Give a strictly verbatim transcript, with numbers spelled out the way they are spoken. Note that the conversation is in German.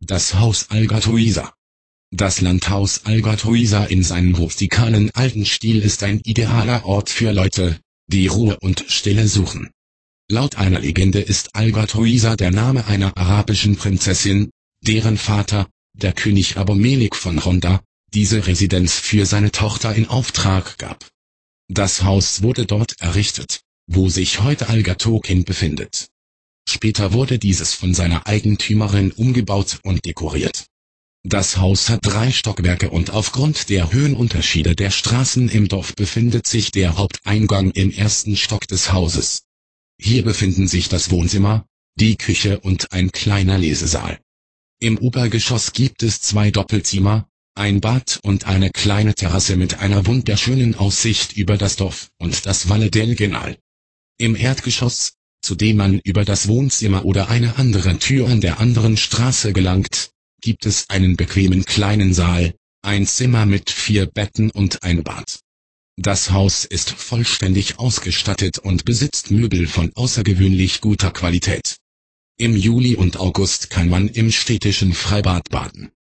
Das Haus Algatoisa. Das Landhaus Algatoisa in seinem rustikalen alten Stil ist ein idealer Ort für Leute, die Ruhe und Stille suchen. Laut einer Legende ist Algatoisa der Name einer arabischen Prinzessin, deren Vater, der König Abomelik von Honda, diese Residenz für seine Tochter in Auftrag gab. Das Haus wurde dort errichtet, wo sich heute Algatokin befindet. Später wurde dieses von seiner Eigentümerin umgebaut und dekoriert. Das Haus hat drei Stockwerke und aufgrund der Höhenunterschiede der Straßen im Dorf befindet sich der Haupteingang im ersten Stock des Hauses. Hier befinden sich das Wohnzimmer, die Küche und ein kleiner Lesesaal. Im Obergeschoss gibt es zwei Doppelzimmer, ein Bad und eine kleine Terrasse mit einer wunderschönen Aussicht über das Dorf und das Valle del Genal. Im Erdgeschoss, zu dem man über das Wohnzimmer oder eine andere Tür an der anderen Straße gelangt, gibt es einen bequemen kleinen Saal, ein Zimmer mit vier Betten und ein Bad. Das Haus ist vollständig ausgestattet und besitzt Möbel von außergewöhnlich guter Qualität. Im Juli und August kann man im städtischen Freibad baden.